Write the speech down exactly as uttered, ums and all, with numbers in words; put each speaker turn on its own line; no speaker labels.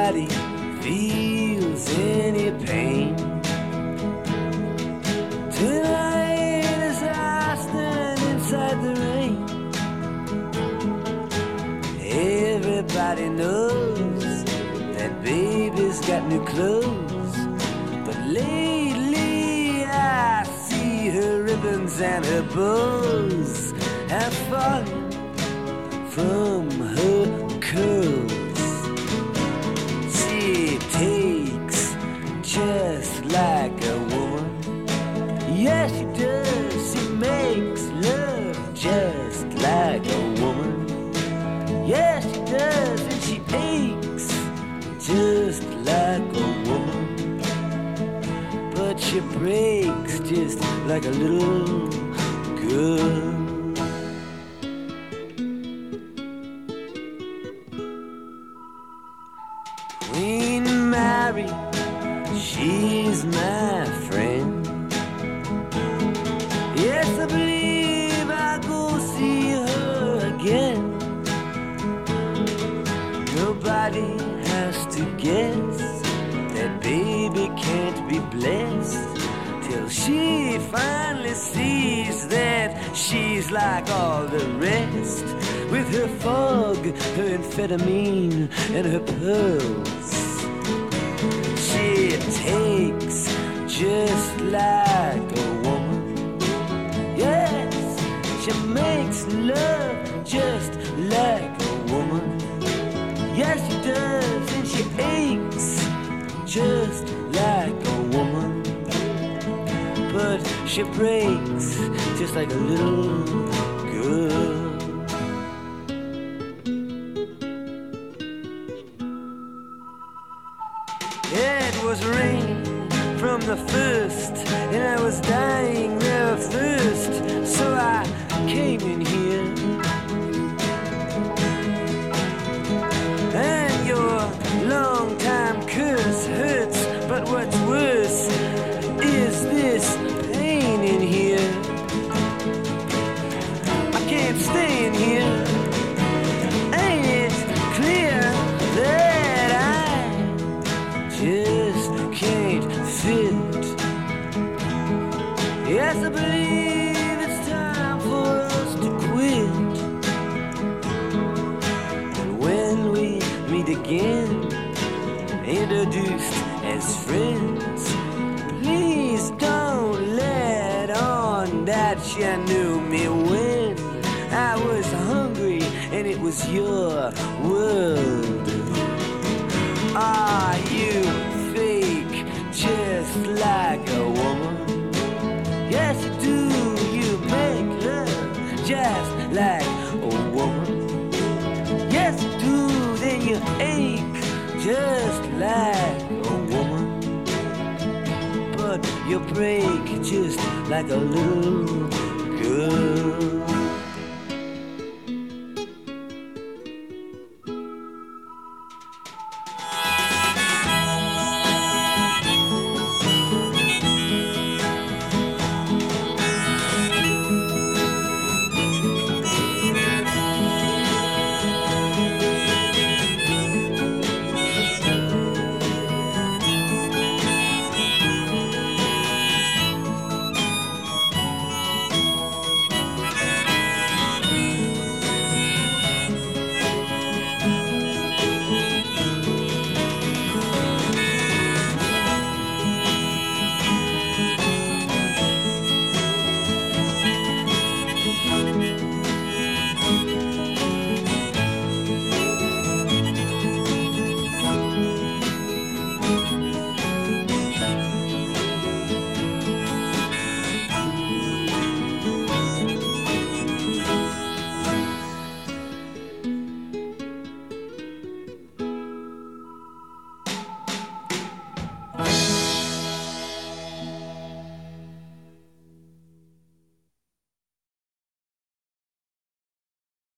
Nobody feels any pain. Tonight as I stand inside the rain, everybody knows that baby's got new clothes. But lately I see her ribbons and her bows have fallen from her curls. She takes just like a woman. Yes, she does. She makes love just like a woman. Yes, she does. And she aches just like a woman. But she breaks just like a little girl. Queen Mary, she's my friend. Yes, I believe I'll go see her again. Nobody has to guess that baby can't be blessed till she finally sees that she's like all the rest, with her fog, her amphetamine, and her pearls. She takes just like a woman. Yes, she makes love just like a woman. Yes, she does, and she aches just like a woman. But she breaks just like a little girl. It was rain from the first, and I was dying there of thirst, so I came in here. And your long-time curse hurts, but what's worse is this pain in here. I can't stay in here. Ain't it clear that I just can't fit? Yes, I believe it's time for us to quit. And when we meet again, introduced as friends, please don't let on that you knew me when I was hungry and it was your world. Are you fake just like a woman? Yes, you do. You make love just like a woman. Yes, you do. Then you ache just like a woman. But you break just like a little girl.